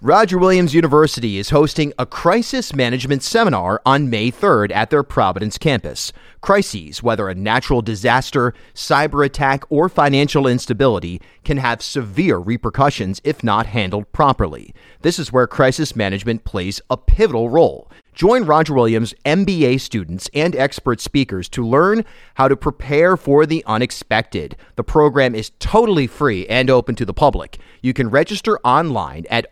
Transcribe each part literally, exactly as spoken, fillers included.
Roger Williams University is hosting a crisis management seminar on May third at their Providence campus. Crises, whether a natural disaster, cyber attack, or financial instability, can have severe repercussions if not handled properly. This is where crisis management plays a pivotal role. Join Roger Williams M B A students and expert speakers to learn how to prepare for the unexpected. The program is totally free and open to the public. You can register online at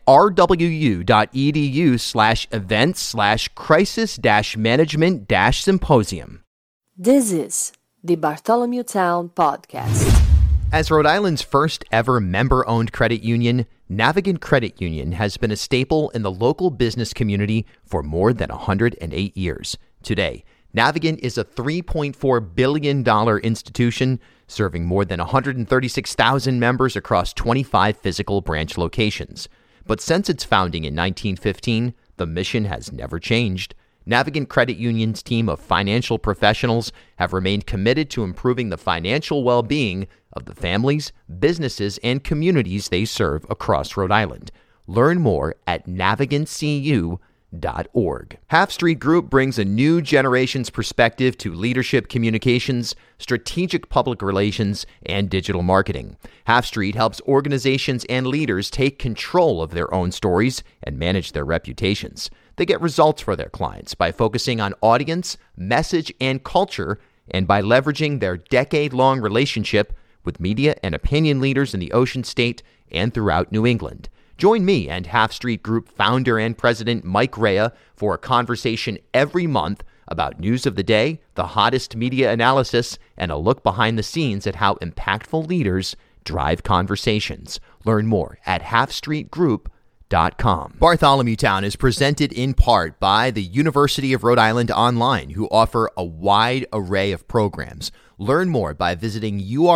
rwu.edu slash events slash crisis dash management dash symposium. This is the Bartholomew Town Podcast. As Rhode Island's first ever member-owned credit union, Navigant Credit Union has been a staple in the local business community for more than one hundred eight years. Today, Navigant is a three point four billion dollars institution serving more than one hundred thirty-six thousand members across twenty-five physical branch locations. But since its founding in nineteen fifteen, the mission has never changed. Navigant Credit Union's team of financial professionals have remained committed to improving the financial well-being of the families, businesses, and communities they serve across Rhode Island. Learn more at navigant c u dot org. Half Street Group brings a new generation's perspective to leadership communications, strategic public relations, and digital marketing. Half Street helps organizations and leaders take control of their own stories and manage their reputations. They get results for their clients by focusing on audience, message, and culture, and by leveraging their decade-long relationship with media and opinion leaders in the Ocean State and throughout New England. Join me and Half Street Group founder and president Mike Rea for a conversation every month about news of the day, the hottest media analysis, and a look behind the scenes at how impactful leaders drive conversations. Learn more at half street group dot com. Bartholomew Town is presented in part by the University of Rhode Island Online, who offer a wide array of programs. Learn more by visiting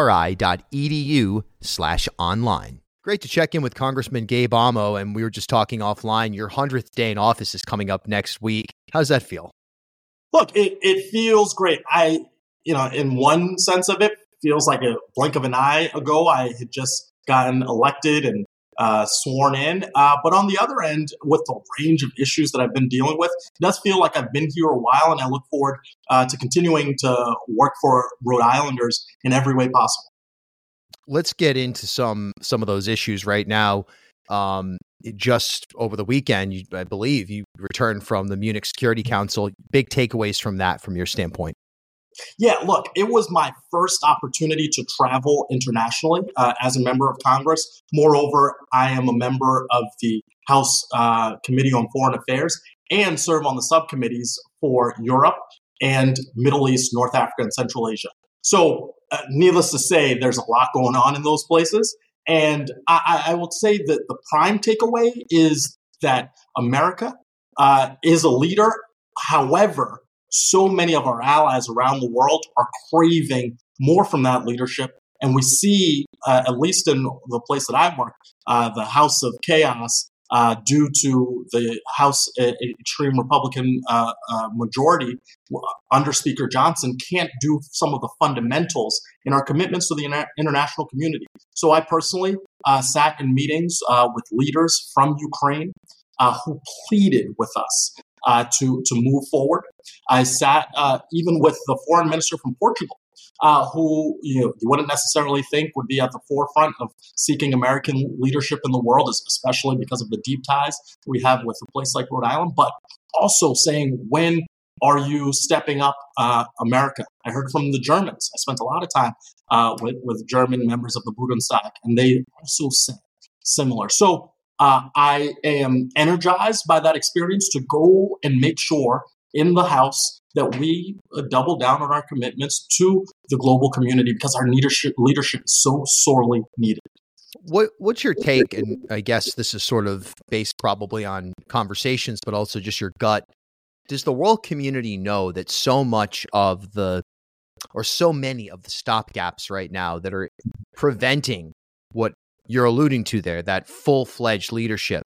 uri.edu slash online. Great to check in with Congressman Gabe Amo, and we were just talking offline. Your hundredth day in office is coming up next week. How does that feel? Look, it, it feels great. I, you know, in one sense of it, feels like a blink of an eye ago, I had just gotten elected and uh, sworn in. Uh, but on the other end, with the range of issues that I've been dealing with, it does feel like I've been here a while, and I look forward uh, to continuing to work for Rhode Islanders in every way possible. Let's get into some some of those issues right now. Um, just over the weekend, you, I believe you returned from the Munich Security Council. Big takeaways from that, from your standpoint. Yeah, look, it was my first opportunity to travel internationally uh, as a member of Congress. Moreover, I am a member of the House uh, Committee on Foreign Affairs and serve on the subcommittees for Europe and Middle East, North Africa, and Central Asia. So uh, needless to say, there's a lot going on in those places. And I, I will say that the prime takeaway is that America uh, is a leader. However, so many of our allies around the world are craving more from that leadership. And we see, uh, at least in the place that I work, uh, the House of Chaos, uh, due to the House uh, extreme Republican uh, uh, majority under Speaker Johnson, can't do some of the fundamentals in our commitments to the inter- international community. So I personally uh, sat in meetings uh, with leaders from Ukraine uh, who pleaded with us uh, to, to move forward. I sat uh, even with the foreign minister from Portugal, Uh, who you know you wouldn't necessarily think would be at the forefront of seeking American leadership in the world, especially because of the deep ties we have with a place like Rhode Island, but also saying, when are you stepping up uh, America? I heard from the Germans. I spent a lot of time uh, with, with German members of the Bundestag, and they also said similar. So uh, I am energized by that experience to go and make sure in the House that we uh, double down on our commitments to the global community, because our leadership leadership is so sorely needed. What What's your take? And I guess this is sort of based probably on conversations, but also just your gut. Does the world community know that so much of the, or so many of the stopgaps right now that are preventing what you're alluding to there, that full-fledged leadership,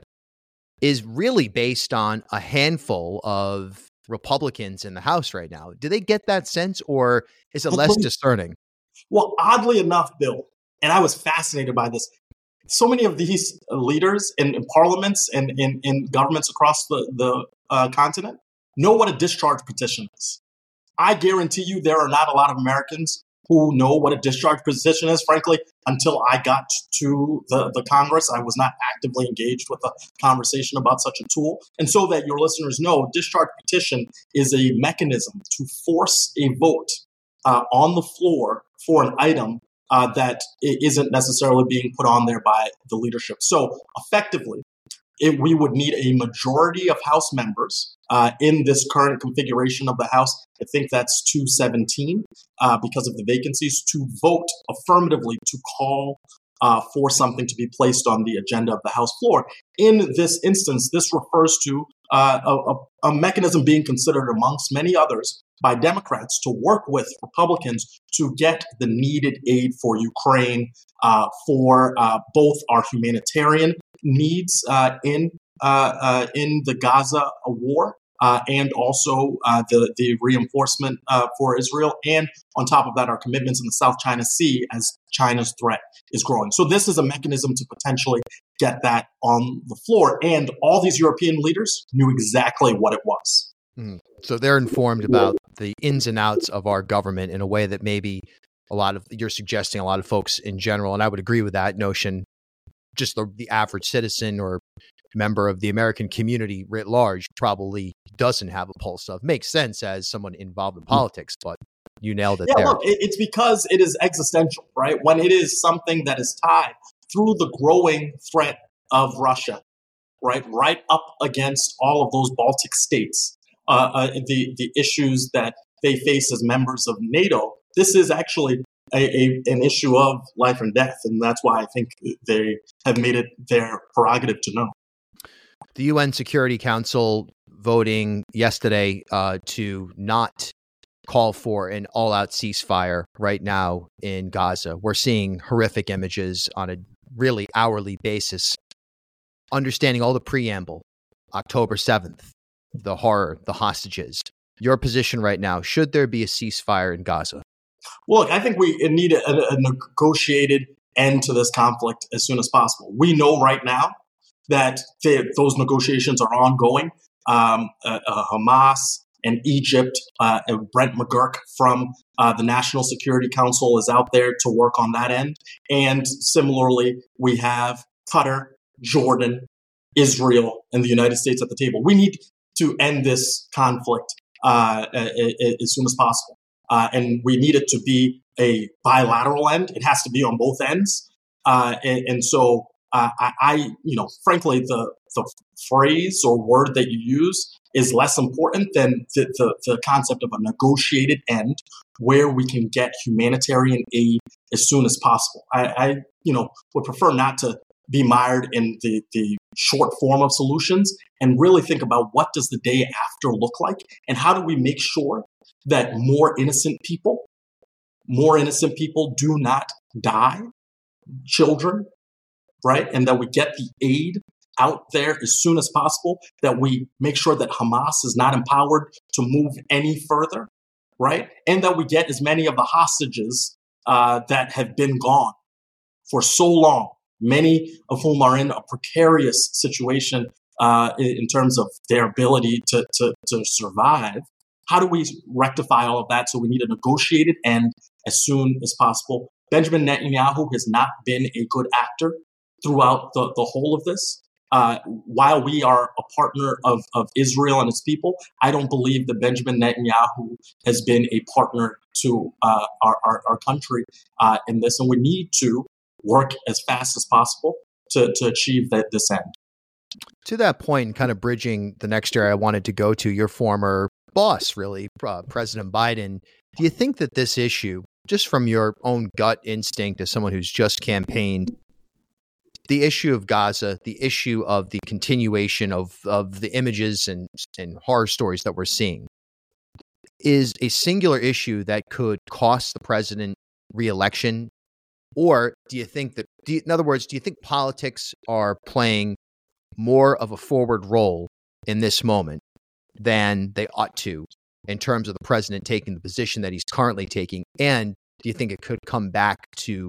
is really based on a handful of Republicans in the House right now? Do they get that sense, or is it less discerning? Well, oddly enough, Bill, and I was fascinated by this, so many of these leaders in, in parliaments and in, in governments across the, the uh, continent know what a discharge petition is. I guarantee you there are not a lot of Americans who know what a discharge petition is. Frankly, until I got to the, the Congress, I was not actively engaged with a conversation about such a tool. And so that your listeners know, a discharge petition is a mechanism to force a vote uh, on the floor for an item uh, that isn't necessarily being put on there by the leadership. So effectively, It, we would need a majority of House members uh, in this current configuration of the House. I think that's two seventeen uh, because of the vacancies, to vote affirmatively to call uh, for something to be placed on the agenda of the House floor. In this instance, this refers to uh, a, a mechanism being considered amongst many others by Democrats to work with Republicans to get the needed aid for Ukraine, uh, for uh, both our humanitarian needs uh, in uh, uh, in the Gaza war, uh, and also uh, the the reinforcement uh, for Israel, and on top of that, our commitments in the South China Sea as China's threat is growing. So this is a mechanism to potentially get that on the floor, and all these European leaders knew exactly what it was. Mm. So they're informed about the ins and outs of our government in a way that maybe a lot of you're suggesting a lot of folks in general, and I would agree with that notion. Just the, the average citizen or member of the American community writ large probably doesn't have a pulse of. Makes sense as someone involved in politics, but you nailed it yeah, there. Look, it, it's because it is existential, right? When it is something that is tied through the growing threat of Russia, right, right up against all of those Baltic states, uh, uh, the, the issues that they face as members of NATO, this is actually A, a, an issue of life and death. And that's why I think they have made it their prerogative to know. The U N Security Council voting yesterday uh, to not call for an all-out ceasefire right now in Gaza. We're seeing horrific images on a really hourly basis. Understanding all the preamble, October seventh, the horror, the hostages. Your position right now, should there be a ceasefire in Gaza? Well, look, I think we need a, a negotiated end to this conflict as soon as possible. We know right now that they, those negotiations are ongoing. Um, uh, uh, Hamas and Egypt, uh, and Brent McGurk from uh, the National Security Council is out there to work on that end. And similarly, we have Qatar, Jordan, Israel, and the United States at the table. We need to end this conflict uh, as soon as possible. Uh, and we need it to be a bilateral end. It has to be on both ends. Uh, and, and so uh, I, I, you know, frankly, the, the phrase or word that you use is less important than the, the, the concept of a negotiated end where we can get humanitarian aid as soon as possible. I, I you know, would prefer not to be mired in the, the short form of solutions and really think about what does the day after look like and how do we make sure that more innocent people, more innocent people do not die, children, right? And that we get the aid out there as soon as possible, that we make sure that Hamas is not empowered to move any further, right? And that we get as many of the hostages uh, that have been gone for so long, many of whom are in a precarious situation uh, in, in terms of their ability to, to, to survive. How do we rectify all of that? So we need a negotiated end as soon as possible. Benjamin Netanyahu has not been a good actor throughout the, the whole of this. Uh, while we are a partner of, of Israel and its people, I don't believe that Benjamin Netanyahu has been a partner to uh, our, our, our country uh, in this. And we need to work as fast as possible to, to achieve that, this end. To that point, kind of bridging the next area I wanted to go to, your former boss, really, uh, President Biden. Do you think that this issue, just from your own gut instinct as someone who's just campaigned, the issue of Gaza, the issue of the continuation of, of the images and, and horror stories that we're seeing, is a singular issue that could cost the president re-election? Or do you think that, do you, in other words, do you think politics are playing more of a forward role in this moment than they ought to in terms of the president taking the position that he's currently taking? And do you think it could come back to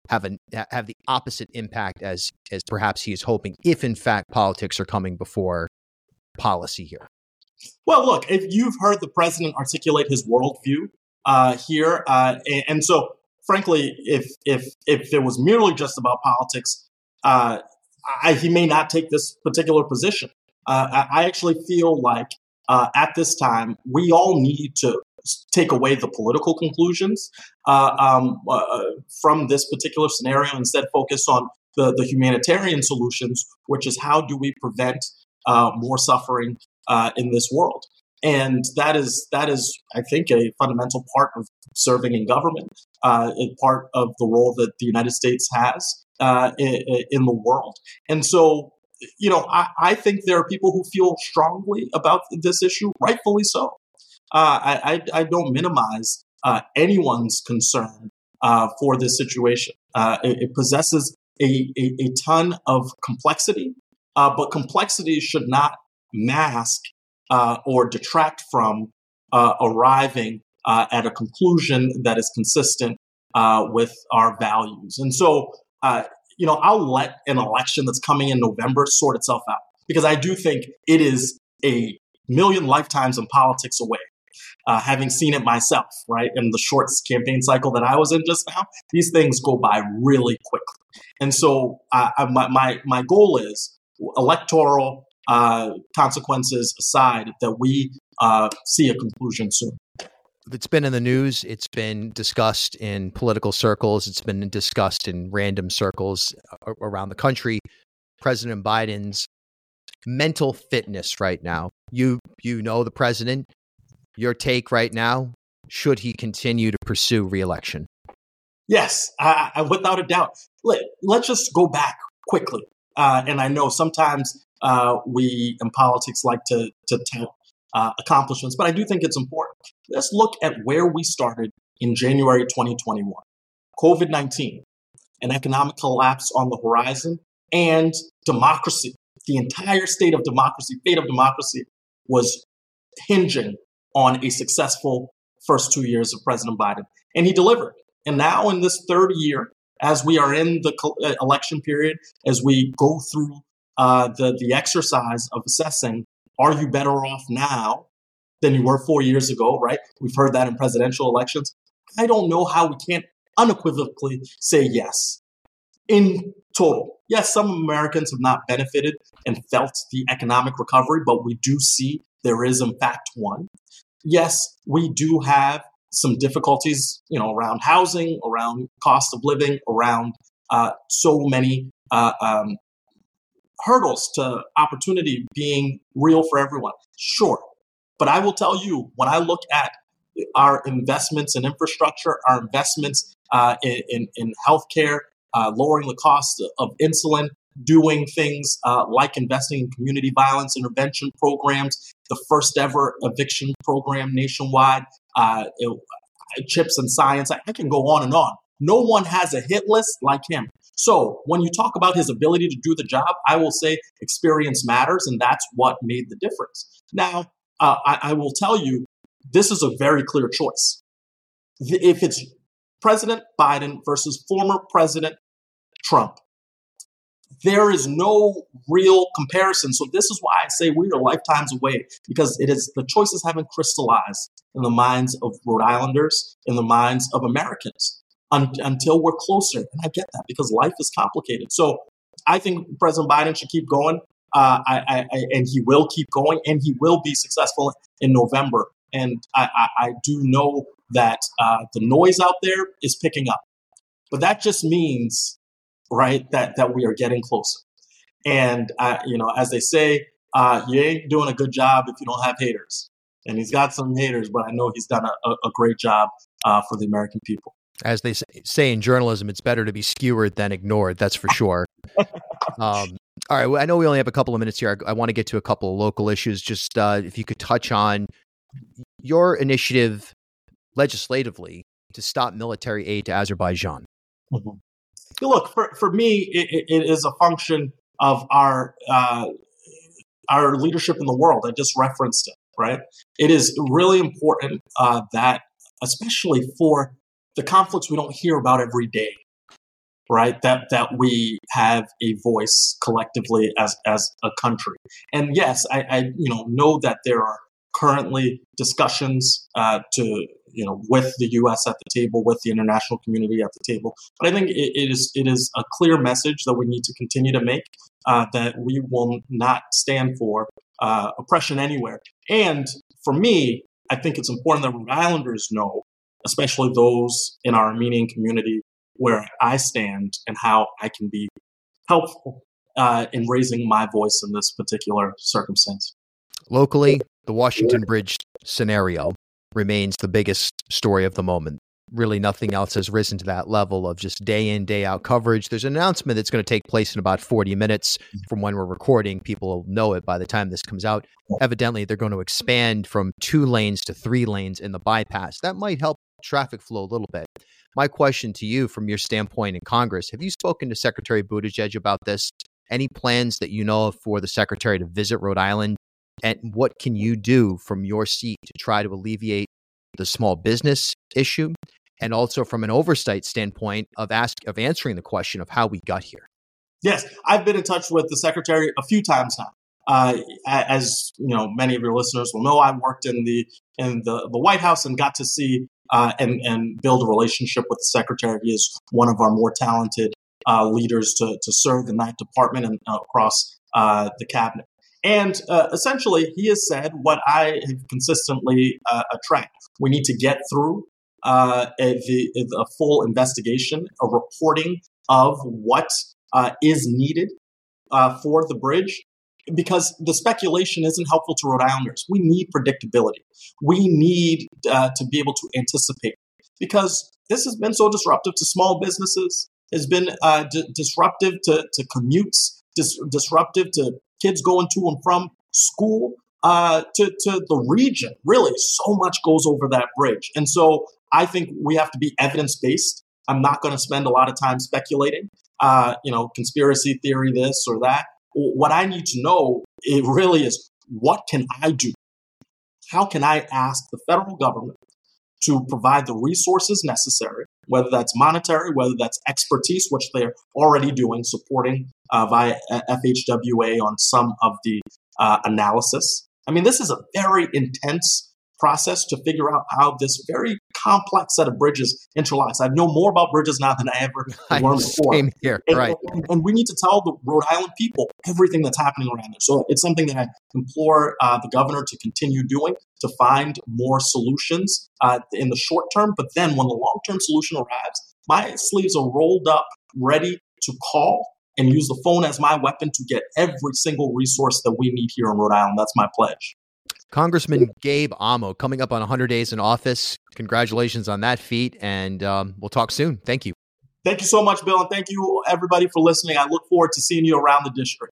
have a have the opposite impact as as perhaps he is hoping, if in fact politics are coming before policy here? Well, look, if you've heard the president articulate his worldview uh, here, uh, and, and so, frankly, if if if it was merely just about politics, uh, I, he may not take this particular position. Uh, I, I actually feel like uh, at this time we all need to take away the political conclusions uh, um, uh, from this particular scenario, instead focus on the, the humanitarian solutions, which is how do we prevent uh, more suffering uh, in this world. And that is, that is, I think, a fundamental part of serving in government, uh, a part of the role that the United States has uh, in, in the world. And so, you know, I, I think there are people who feel strongly about this issue, rightfully so. Uh, I, I, I don't minimize uh, anyone's concern uh, for this situation. Uh, it, it possesses a, a, a ton of complexity, uh, but complexity should not mask uh, or detract from uh, arriving uh, at a conclusion that is consistent uh, with our values. And so, uh, you know, I'll let an election that's coming in November sort itself out, because I do think it is a million lifetimes in politics away. Uh, having seen it myself, right, in the short campaign cycle that I was in just now, these things go by really quickly. And so uh, my, my my goal is, electoral uh, consequences aside, that we uh, see a conclusion soon. It's been in the news. It's been discussed in political circles. It's been discussed in random circles around the country. President Biden's mental fitness right now. You you know the president. Your take right now, should he continue to pursue re-election? Yes, I, I, without a doubt. Let, let's just go back quickly. Uh, and I know sometimes uh, we in politics like to, to tout uh, accomplishments, but I do think it's important. Let's look at where we started in January twenty twenty-one. COVID nineteen, an economic collapse on the horizon, and democracy. The entire state of democracy, fate of democracy, was hinging on a successful first two years of President Biden. And he delivered. And now in this third year, as we are in the co- election period, as we go through uh, the, the exercise of assessing, are you better off now than you were four years ago, right? We've heard that in presidential elections. I don't know how we can't unequivocally say yes. In total, yes, some Americans have not benefited and felt the economic recovery, but we do see there is, in fact, one. Yes, we do have some difficulties, you know, around housing, around cost of living, around uh, so many uh, um, hurdles to opportunity being real for everyone. Sure. But I will tell you, when I look at our investments in infrastructure, our investments uh, in, in, in healthcare, uh, lowering the cost of insulin, doing things uh, like investing in community violence intervention programs, the first ever eviction program nationwide, uh, it, chips and science. I, I can go on and on. No one has a hit list like him. So when you talk about his ability to do the job, I will say experience matters, and that's what made the difference. Now, uh, I, I will tell you, this is a very clear choice. If it's President Biden versus former President Trump, there is no real comparison. So this is why I say we are lifetimes away, because it is the choices haven't crystallized in the minds of Rhode Islanders, in the minds of Americans un- until we're closer. And I get that, because life is complicated. So I think President Biden should keep going, uh, I, I, I, and he will keep going, and he will be successful in November. And I, I, I do know that uh, the noise out there is picking up, but that just means, right, that that we are getting closer. And, uh, you know, as they say, uh, you ain't doing a good job if you don't have haters. And he's got some haters, but I know he's done a, a great job uh, for the American people. As they say in journalism, it's better to be skewered than ignored. That's for sure. um, all right. Well, I know we only have a couple of minutes here. I, I want to get to a couple of local issues. Just uh, if you could touch on your initiative legislatively to stop military aid to Azerbaijan. Mm-hmm. Look, for, for me, it, it is a function of our uh, our leadership in the world. I just referenced it, right? It is really important uh, that, especially for the conflicts we don't hear about every day, right? That that we have a voice collectively as as a country. And yes, I, I you know know that there are currently discussions uh, to you know with the U S at the table, with the international community at the table. But I think it, it is it is a clear message that we need to continue to make, uh, that we will not stand for uh, oppression anywhere. And for me, I think it's important that Rhode Islanders know, especially those in our Armenian community, where I stand and how I can be helpful uh, in raising my voice in this particular circumstance. Locally, the Washington Bridge scenario remains the biggest story of the moment. Really nothing else has risen to that level of just day in, day out coverage. There's an announcement that's going to take place in about forty minutes from when we're recording. People will know it by the time this comes out. Evidently, they're going to expand from two lanes to three lanes in the bypass. That might help traffic flow a little bit. My question to you from your standpoint in Congress, have you spoken to Secretary Buttigieg about this? Any plans that you know of for the Secretary to visit Rhode Island? And what can you do from your seat to try to alleviate the small business issue? And also from an oversight standpoint of ask of answering the question of how we got here? Yes, I've been in touch with the Secretary a few times now. Uh, as you know, many of your listeners will know, I worked in the in the, the White House and got to see uh, and and build a relationship with the Secretary. He is one of our more talented uh, leaders to to serve in that department and uh, across uh, the cabinet. And uh, essentially, he has said what I have consistently uh, attract. We need to get through uh, a, the, a full investigation, a reporting of what uh, is needed uh, for the bridge, because the speculation isn't helpful to Rhode Islanders. We need predictability. We need uh, to be able to anticipate, because this has been so disruptive to small businesses, has been uh, d- disruptive to, to commutes, dis- disruptive to kids going to and from school, uh, to, to the region. Really, so much goes over that bridge. And so I think we have to be evidence-based. I'm not going to spend a lot of time speculating, uh, you know, conspiracy theory, this or that. What I need to know, it really is, what can I do? How can I ask the federal government to provide the resources necessary, whether that's monetary, whether that's expertise, which they're already doing, supporting uh, via F H W A on some of the uh, analysis. I mean, this is a very intense process to figure out how this very complex set of bridges interlocks. I know more about bridges now than I ever learned before. Same here, and, right. And, and we need to tell the Rhode Island people everything that's happening around there. So it's something that I implore uh, the governor to continue doing, to find more solutions uh, in the short term. But then when the long-term solution arrives, my sleeves are rolled up, ready to call and use the phone as my weapon to get every single resource that we need here in Rhode Island. That's my pledge. Congressman Gabe Amo, coming up on one hundred days in office. Congratulations on that feat, and um, we'll talk soon. Thank you. Thank you so much, Bill, and thank you, everybody, for listening. I look forward to seeing you around the district.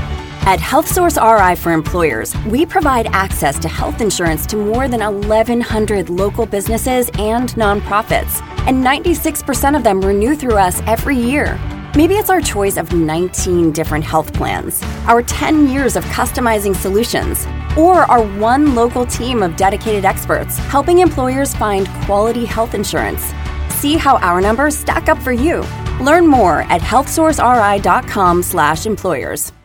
At HealthSource R I for Employers, we provide access to health insurance to more than eleven hundred local businesses and nonprofits, and ninety-six percent of them renew through us every year. Maybe it's our choice of nineteen different health plans, our ten years of customizing solutions, or our one local team of dedicated experts helping employers find quality health insurance. See how our numbers stack up for you. Learn more at health source r i dot com slash employers.